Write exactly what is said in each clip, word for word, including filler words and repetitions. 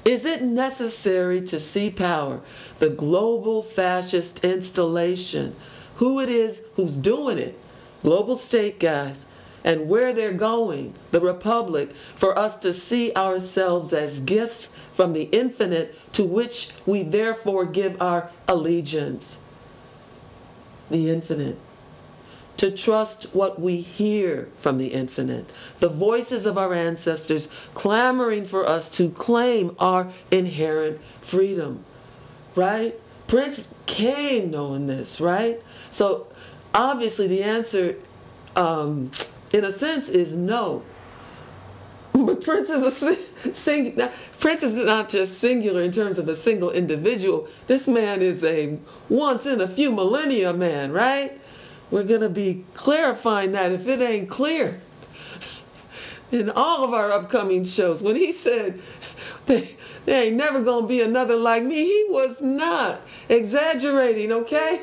Is it necessary to see power, the global fascist installation, who it is who's doing it, global state guys, and where they're going, the Republic, for us to see ourselves as gifts from the infinite to which we therefore give our allegiance? The infinite. To trust what we hear from the infinite, the voices of our ancestors clamoring for us to claim our inherent freedom, right? Prince came knowing this, right? So obviously the answer, um, in a sense, is no. But Prince is a sing. Prince is not just singular in terms of a single individual. This man is a once in a few millennia man, right? We're going to be clarifying that if it ain't clear in all of our upcoming shows. When he said, there ain't never going to be another like me, he was not exaggerating, okay?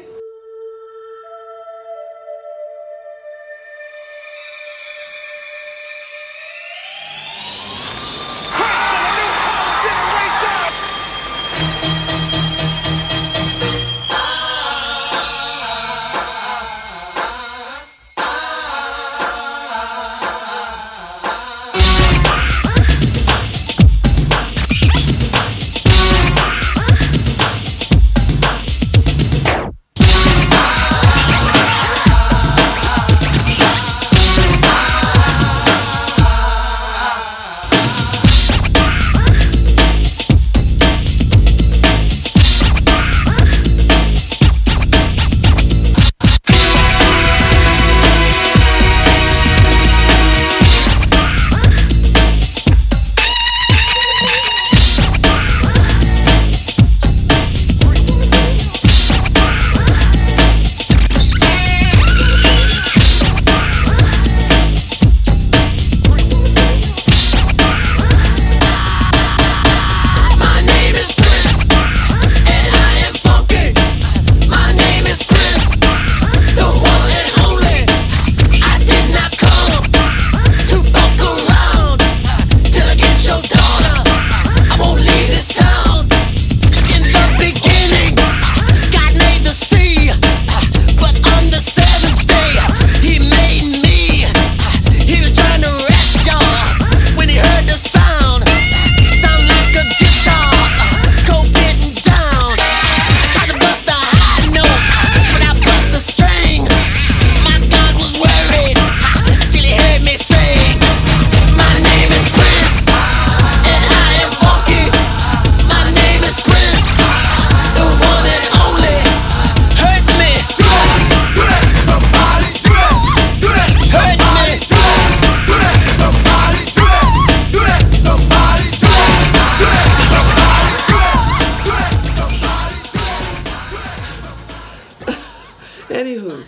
Anywho,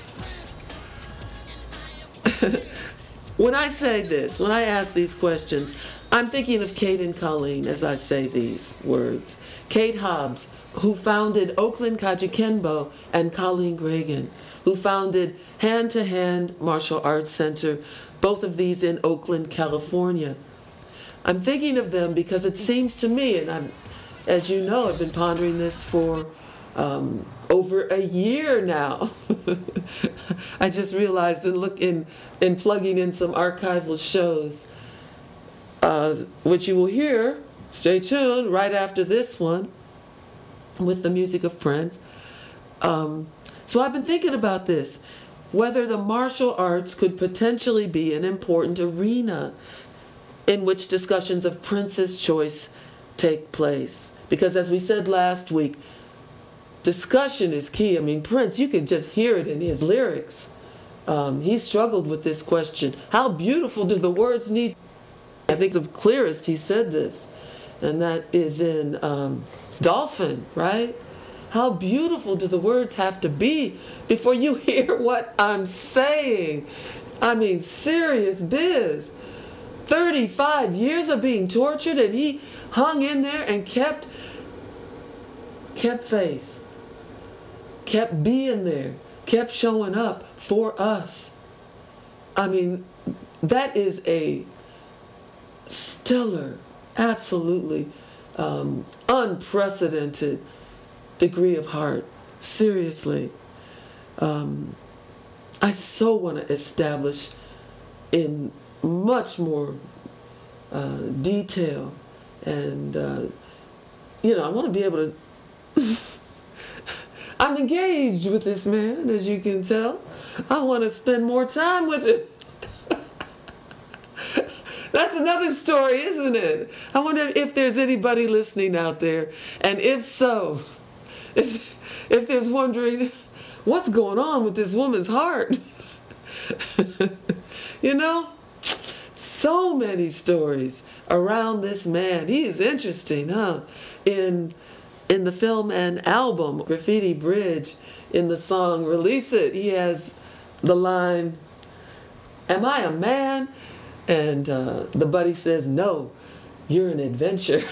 when I say this, when I ask these questions, I'm thinking of Kate and Colleen as I say these words. Kate Hobbs, who founded Oakland Kajukenbo, and Colleen Reagan, who founded Hand to Hand Martial Arts Center, both of these in Oakland, California. I'm thinking of them because it seems to me, and I'm, as you know, I've been pondering this for um, over a year now. I just realized in look in in plugging in some archival shows, uh, which you will hear. Stay tuned right after this one with the music of Prince. Um, so I've been thinking about this, whether the martial arts could potentially be an important arena in which discussions of Prince's choice take place. Because as we said last week, discussion is key. I mean, Prince, you can just hear it in his lyrics. Um, he struggled with this question. How beautiful do the words need? I think the clearest he said this, and that is in um, Dolphin, right? How beautiful do the words have to be before you hear what I'm saying? I mean, serious biz. thirty-five years of being tortured, and he hung in there and kept kept faith, kept being there, kept showing up for us. I mean, that is a stellar, absolutely um, unprecedented degree of heart. Seriously. Um, I so want to establish in much more uh, detail, and uh, you know, I want to be able to. I'm engaged with this man, as you can tell. I want to spend more time with him. That's another story, isn't it? I wonder if there's anybody listening out there, and if so, if if there's wondering what's going on with this woman's heart. You know, so many stories around this man. He is interesting, huh? In in the film and album Graffiti Bridge, in the song Release It, he has the line, "Am I a man?" And uh, the buddy says, "No, you're an adventure."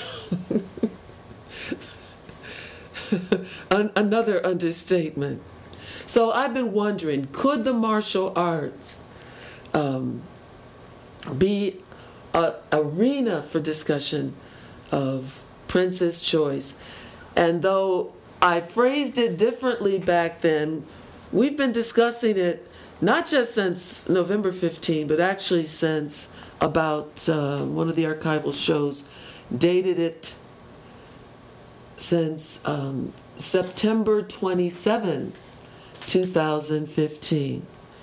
An- another understatement. So I've been wondering, could the martial arts um, be an arena for discussion of Prince's choice? And though I phrased it differently back then, we've been discussing it not just since November fifteenth, but actually since about uh, one of the archival shows dated it since um, September twenty-seventh, two thousand fifteen.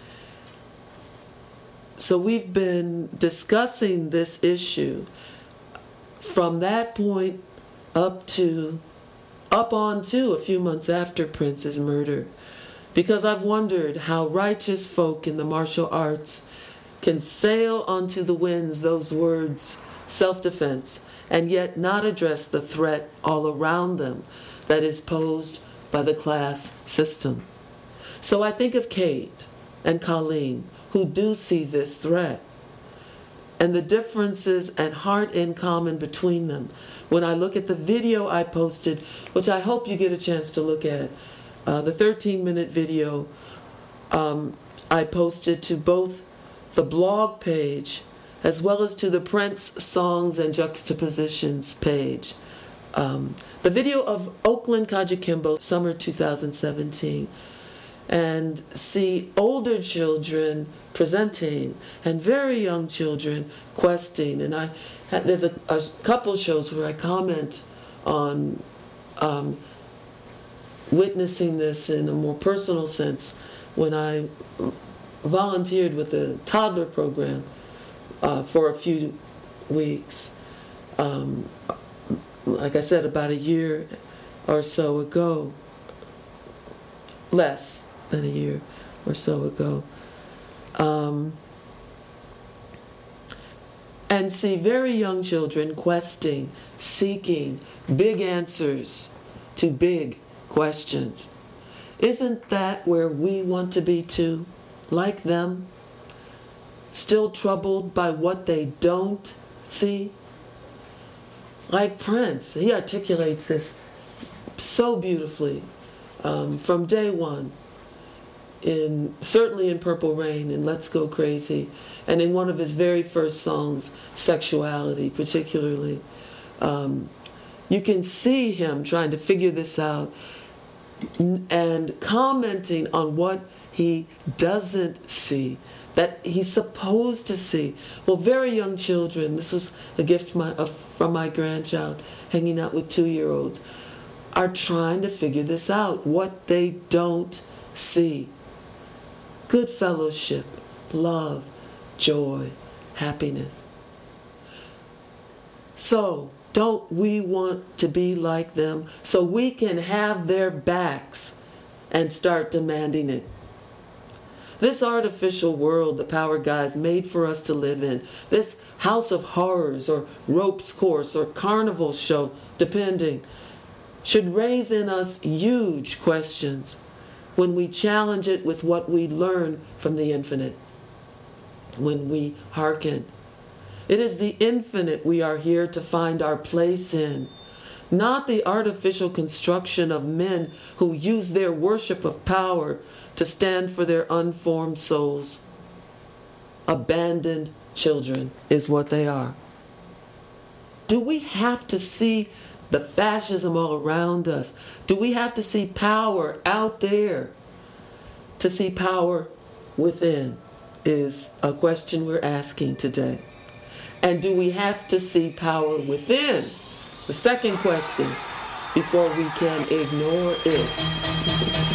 So we've been discussing this issue from that point up to, up on to a few months after Prince's murder. Because I've wondered how righteous folk in the martial arts can sail onto the winds those words, self-defense, and yet not address the threat all around them that is posed by the class system. So I think of Kate and Colleen, who do see this threat, and the differences and heart in common between them. When I look at the video I posted, which I hope you get a chance to look at, uh, the thirteen-minute video um, I posted to both the blog page as well as to the Prince Songs and Juxtapositions page. Um, the video of Oakland Kajukenbo, summer two thousand seventeen, and see older children presenting and very young children questing. And I there's a, a couple shows where I comment on um, witnessing this in a more personal sense when I volunteered with a toddler program uh, for a few weeks. Um, like I said, about a year or so ago, less than a year or so ago, um, and see very young children questing, seeking big answers to big questions. Isn't that where we want to be too, like them? Still troubled by what they don't see? Like Prince, he articulates this so beautifully um, from day one, in certainly in Purple Rain and Let's Go Crazy, and in one of his very first songs, Sexuality particularly. Um, you can see him trying to figure this out and commenting on what he doesn't see, that he's supposed to see. Well, very young children, this was a gift my, uh, from my grandchild, hanging out with two-year-olds, are trying to figure this out, what they don't see. Good fellowship, love, joy, happiness. So, don't we want to be like them so we can have their backs and start demanding it? This artificial world the power guys made for us to live in, this house of horrors or ropes course or carnival show, depending, should raise in us huge questions when we challenge it with what we learn from the infinite, when we hearken. It is the infinite we are here to find our place in, not the artificial construction of men who use their worship of power to stand for their unformed souls. Abandoned children is what they are. Do we have to see the fascism all around us? Do we have to see power out there to see power within? Is a question we're asking today. And do we have to see power within? The second question, before we can ignore it.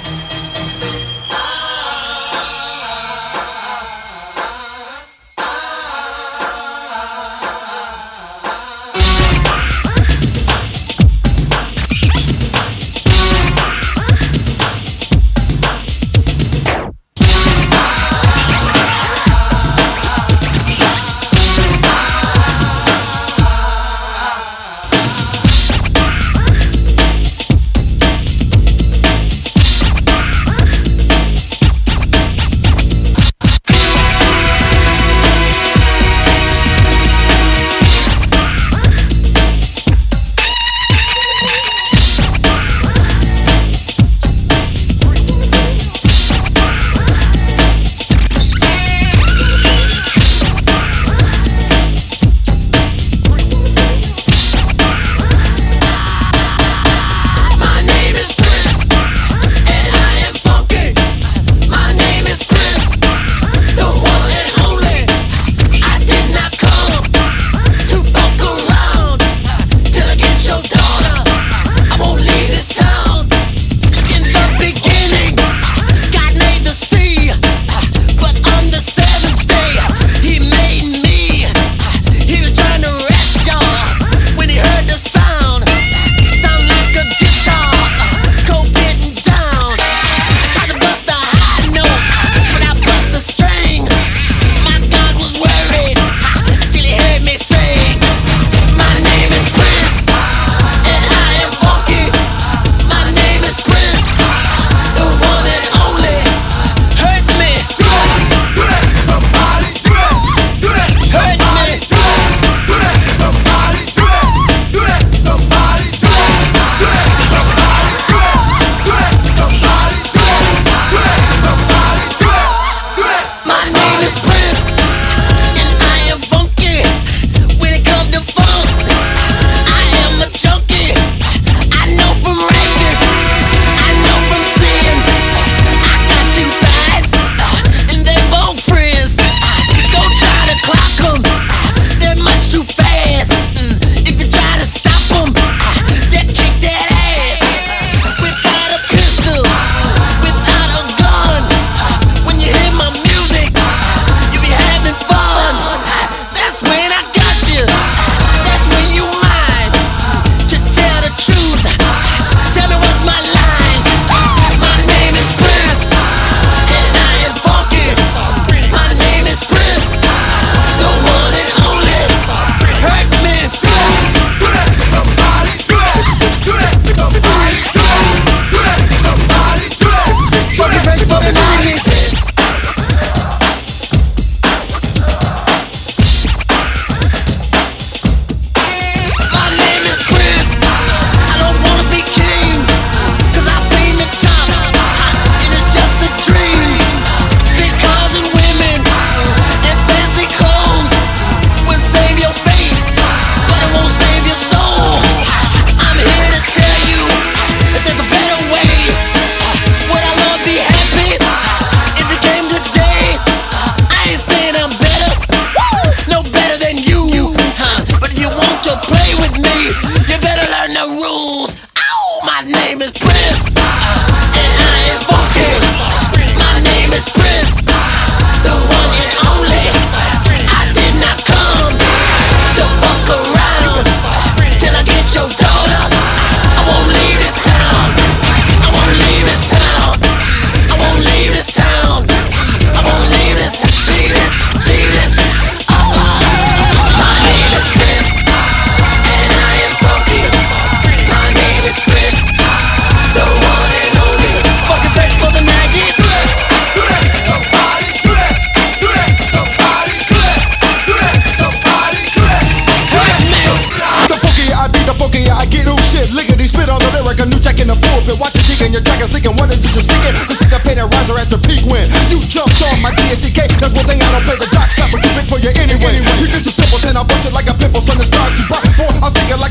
That's one thing I don't play the dots, got what you meant for you anyway. You're just a simpleton, I bust it like a pimple, son, it starts to burn. Boy, I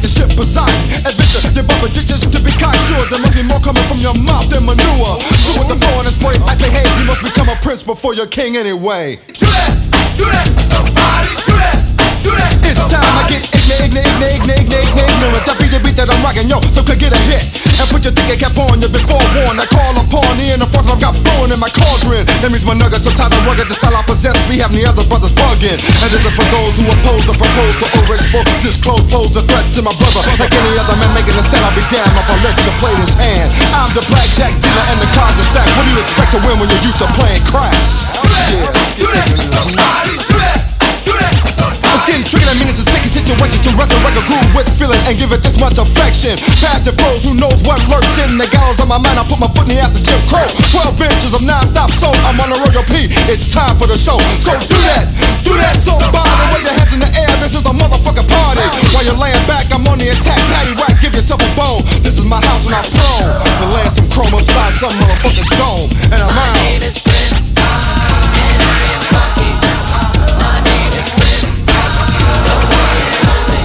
ship Poseidon. Adventure, your bumper ditches to be kind. Sure, there must be more coming from your mouth than manure. So with the phone and spray, I say, hey, you must become a prince before you're king anyway. Do that, do that, somebody, do that, do that. It's time I get ignorant, ignorant, ignorant, ignorant, ignorant. That beat the beat that I'm rocking, yo, so could get a hit. And put your thinking cap on, you've been forewarned. I call upon the inner force I've got born in my cauldron. That means my nuggets, sometimes I rugged, the style I possess. We have the other brothers bugging. And this is for those who oppose the propose to overexpose. Disclose, pose the threat to my brother. Like any other man making a stand, I'll be damned if I let you play this hand. I'm the blackjack dealer and the cards are stacked. What do you expect to win when you're used to playing craps? Yeah, do that, somebody, do that, do that. It's getting tricky, that means it's a sticky situation to resurrect a groove with feeling and give it this much affection. Passion flows, who knows what lurks in the gallows of my mind. I put my foot in the ass of Jim Crow. Twelve inches of non-stop soul, I'm on a royal P. It's time for the show. So do that, do that, so body. Wave your hands in the air, this is a motherfucking party. While you're laying back, I'm on the attack. Patty whack, give yourself a bone. This is my house and I'm prone to land some chrome upside some motherfucker's dome. And I'm out. My name is Prince, and I am funky. My name is Prince, the one and only.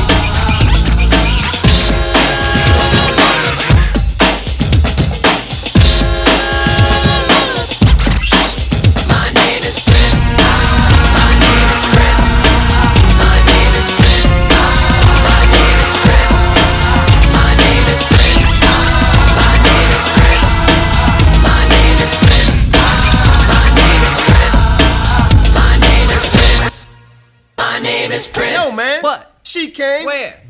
My name is Prince, my name is Prince, my name is Prince, my name is Prince, my name is Prince, my name is Prince, my name is Prince, my name is Prince, my name is Prince, my name is Prince. Yo, man. What? She came. Where?